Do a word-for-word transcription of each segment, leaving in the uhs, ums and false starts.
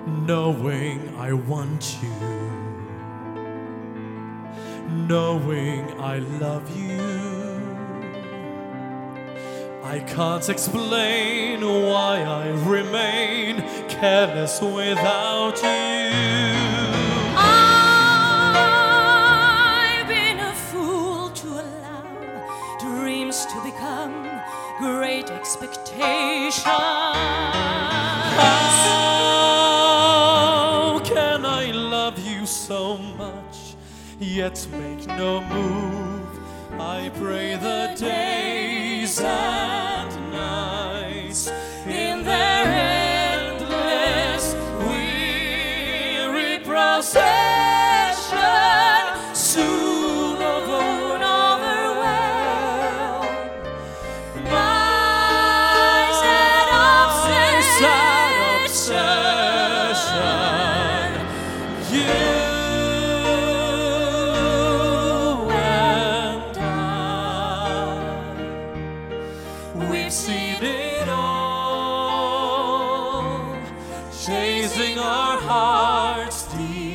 knowing I want you, knowing I love you. I can't explain why I remain careless without you. I've been a fool to allow dreams to become great expectations. How can I love you so much, yet make no move? I pray the days and nights in their endless weary procession soon overwhelm my sad obsession. You We've seen it all, chasing our heart's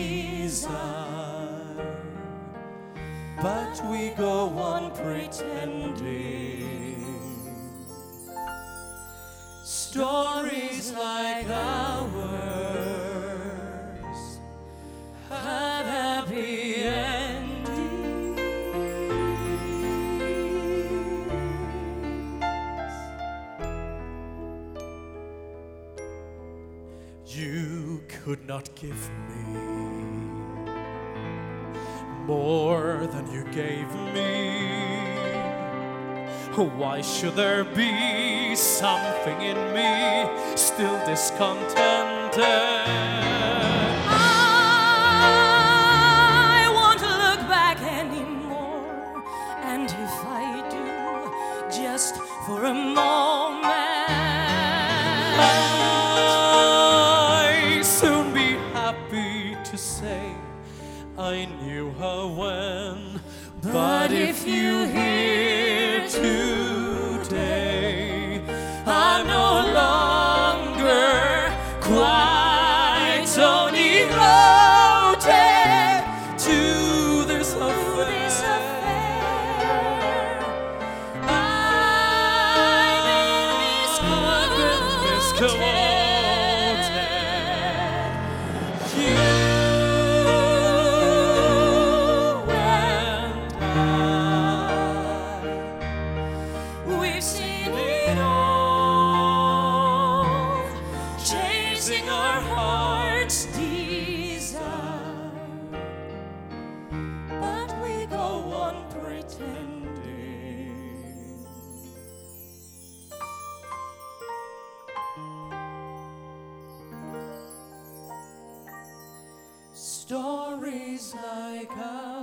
desire, but we go on pretending. Stories like ours have happy endings. You could not give me more than you gave me. Why should there be something in me still discontented? I won't look back anymore, and if I do, just for a moment, to say I knew her when. But if you hear today, I'm no longer quite so devoted to this affair. I've been misquoted. You We've seen it all, chasing our heart's desire, but we go on pretending. Stories like ours